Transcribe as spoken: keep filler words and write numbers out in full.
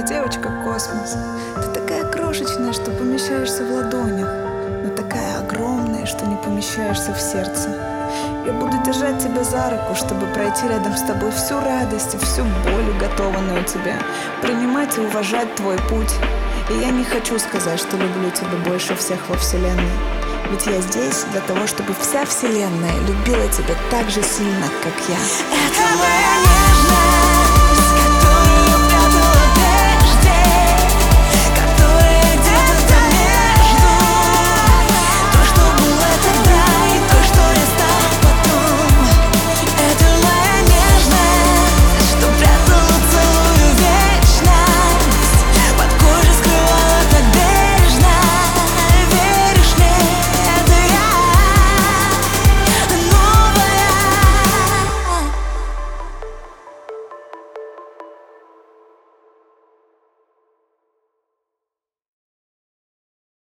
моя девочка-космос. Ты такая крошечная, что помещаешься в ладонях, но такая огромная, что не помещаешься в сердце. Я буду держать тебя за руку, чтобы пройти рядом с тобой всю радость и всю боль, уготованную тебе, принимать и уважать твой путь. И я не хочу сказать, что люблю тебя больше всех во вселенной, ведь я здесь для того, чтобы вся вселенная любила тебя так же сильно, как я. Это моя нежная